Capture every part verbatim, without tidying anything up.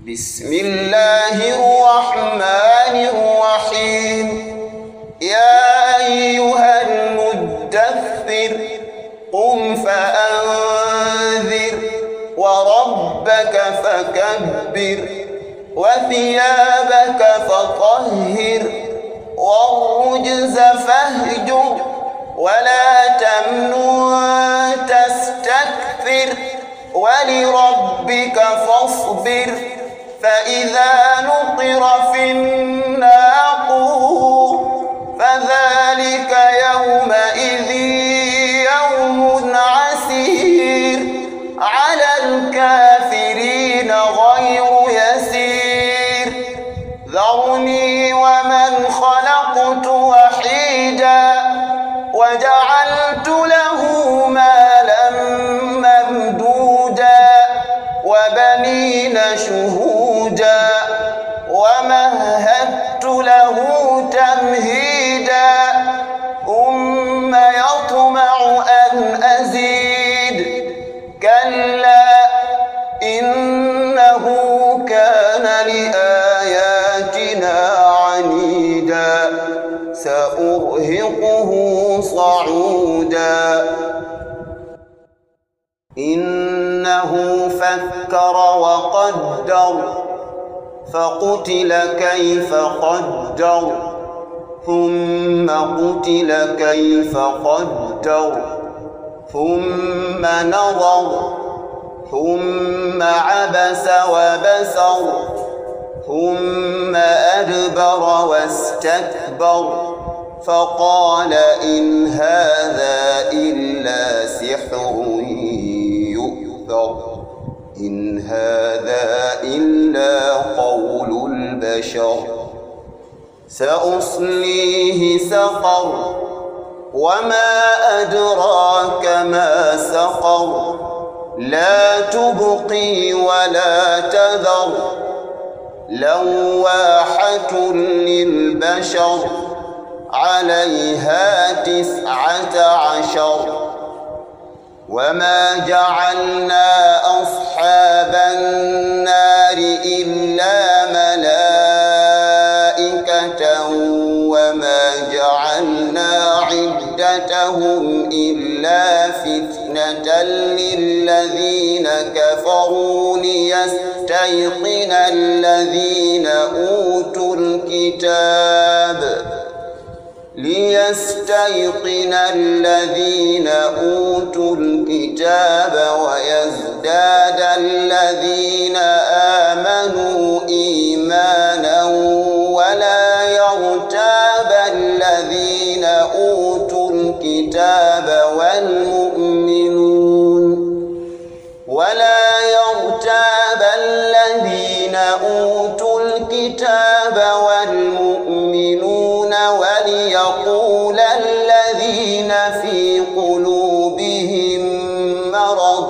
بسم الله الرحمن الرحيم. يا أيها المدثر قم فأنذر وربك فكبر وثيابك فطهر والرجز فاهجر ولا تمنن تستكثر ولربك فاصبر فإذا نقر في الناقور فذلك يومئذ يوم عسير على الكافرين غير يسير. ذرني ومن خلقت وحيدا وجعلت له مالا ممدودا وبنين شهودا ومهدت له تمهيدا ثم يطمع أن أزيد كلا إنه كان لآياتنا عنيدا سأرهقه صعودا. إنه فكر وقدر فقتل كيف قدر ثم قتل كيف قدر ثم نظر ثم عبس وبسر ثم أدبر واستكبر فقال إن هذا إلا سحر يؤثر إن هذا إلا قول البشر سأصليه سقر وما أدراك ما سقر لا تبقي ولا تذر لواحة للبشر عليها تسعة عشر. وما جعلنا أصحاب النار إلا ملائكة وما جعلنا عدتهم إلا فتنة للذين كفروا ليستيقن الذين أوتوا الكتاب ليستيقن الذين أوتوا الكتاب ويزداد الذين آمنوا إيمانا ولا يرتاب الذين أوتوا الكتاب والمؤمنون ولا يرتاب الذين أوتوا الكتاب والمؤمنون وليقول الذين في قلوبهم مرض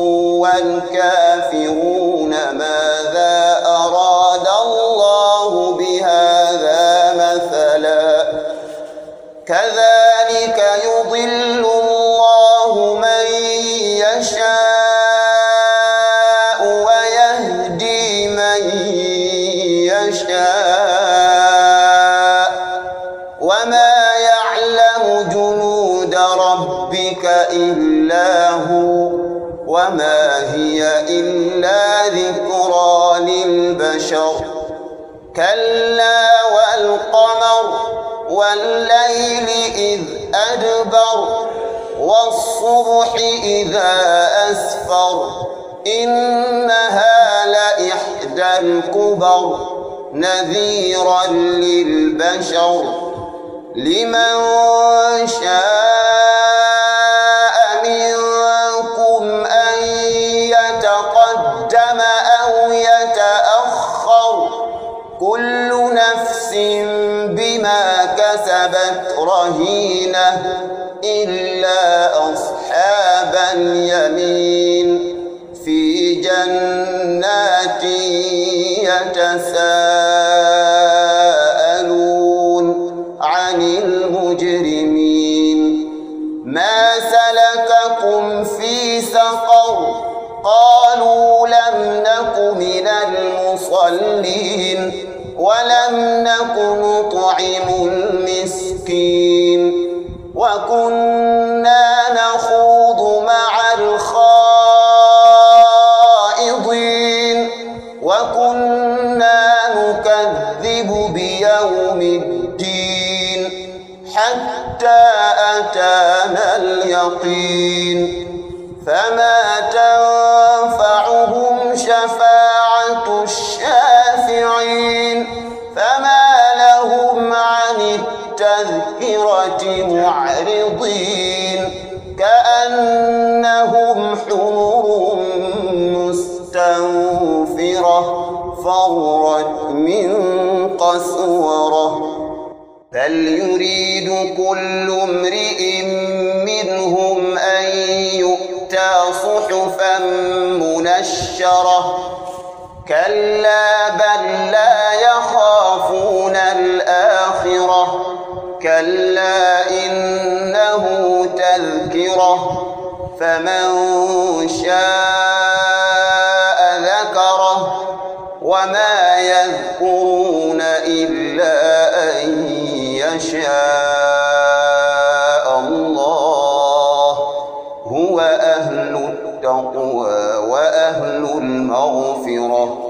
والكافرون ماذا أراد الله بهذا مثلا كذلك يضل الله من يشاء ويهدي من يشاء وما يعلم جنود ربك إلا هو وما هي إلا ذكرى للبشر. كلا والقمر والليل إذ أدبر والصبح إذا أسفر إنها لإحدى الكبر نذيرا للبشر لمن شاء منكم أن يتقدم أو يتأخر كل نفس بما كسبت رهينة إلا أصحاب اليمين في جنات يتساءلون عن المجرمين ما سلككم في سقر قالوا لم نك من المصلين المصلين ولم نك نطعم المسكين وكنا نخوض مع الخائضين وكنا نكذب بيوم الدين حتى أتانا اليقين فما تنفعهم شفاعة الشافعين فما لهم عن التذكرة معرضين كأنهم حمر مستنفرة فرت من قسورة بل يريد كل امرئ منهم أن يؤتى صحفا منشرة كلا بل لا يخافون الآخرة كلا إنه تذكرة فمن شاء ذكره وما يذكرون إلا أن يشاء الله هو أهل التقوى وأهل المغفرة